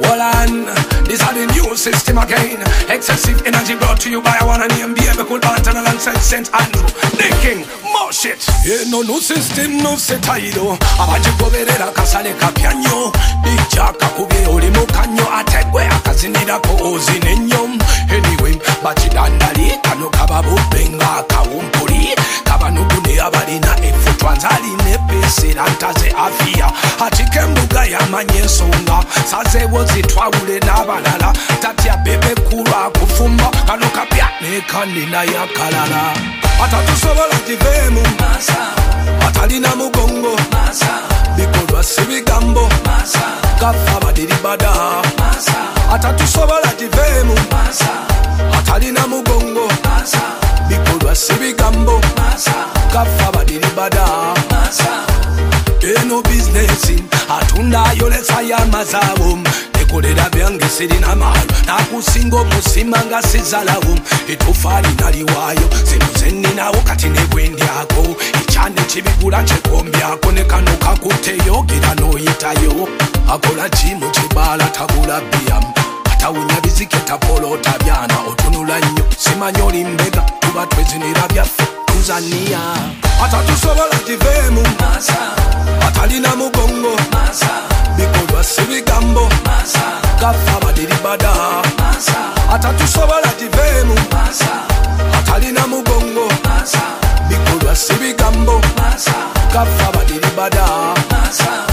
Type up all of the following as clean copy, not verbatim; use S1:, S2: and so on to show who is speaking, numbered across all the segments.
S1: Hold on, this are the new system again. Excessive energy brought to you by a one and name baby cool Banton alongside St. Andrew. The king, more shit. Yeah, no new system, no setaido. Abajigoberera kasale kapyanyo. Dijaka kube oli mukanyo. Ategwe akazinira ko ozinenyo. Anyway, bachidandali kano kababu benga kaumpuri. Kabanugune abalina efutwanzali nepesi rantaze afia. Achikembuga ya manyesonga. Saze wozitwawule nabalala. Tatia bebe kura kufumba. Kano kapya nekanina ya kalala. Atatusobola tivemu masa. Atalina mugongo masa. Bikodwa sibigambo masa. Kafa badiribada masa. Atatusobola tivemu masa. Atalina mugongo masa. Bikodwa sibigambo masa. Kafa badiribada masa. Eno business in atunda yolesa ya mazawo. Nekolera byange sirina malo. Nakusingo musimanga sizalawo. Etufali naliwayo. Zeninawo kati nebwendyako. Ichane chibigula chekombyako. Nekano kakuteyo gira noyitayo. Akola chimu chibala tabula biyamu. Atawunya bizike tapolo tabyana. Otunula nnyo simanyoli mbega. Tuba twezinira byaffe Tanzania. Atatusobola tivemu masa. Atalina mugongo masa. Bikodwa sibigambo masa. Kafa badiribada masa. Atatusobola tivemu masa. Atalina mugongo masa. Bikodwa sibigambo masa. Kafa badiribada masa.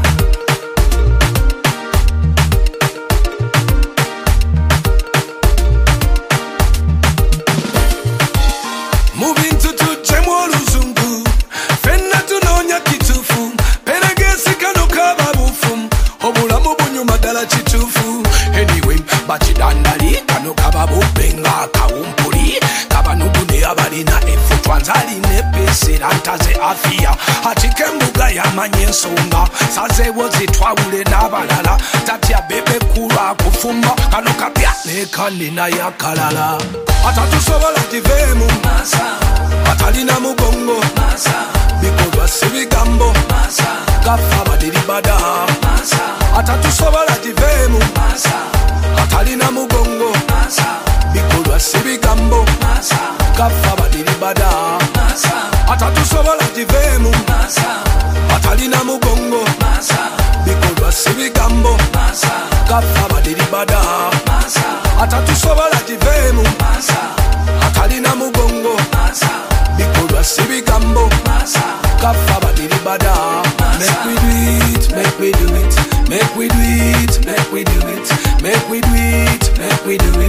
S1: Moving to chemwo luzungu. Fenna tunonya kitufu. Penagesi kano kababufu. Obulamu bunyuma dala chitufu. Anyway, bachidandali kano kababubenga kaumpuri. Kabanugune abalina efutwanzali nepesi rantaze afia. Achikembuga ya manyesonga. Saze wozitwawule nabalala. Tatia bebe kura kufumba. Kano kapya nekanina ya kalala. Atatusobola tivemu masa. Atalina mugongo masa. Bikodwa sibigambo masa. Kafa badiribada masa. Atatusobola tivemu masa. Atalina mugongo masa. Bikodwa sibigambo masa. Kafa badiribada masa. Atatusobola tivemu masa. Atalina mugongo masa. Bikodwa sibigambo masa. Kafa badiribada masa. Atatusobola tivemu masa. Atalina mugongo masa. Bikodwa sibigambo masa. Kafa badiribada masa. Make we do it, make we do it. Make we do it, make we do it. Make we do it, make we do it.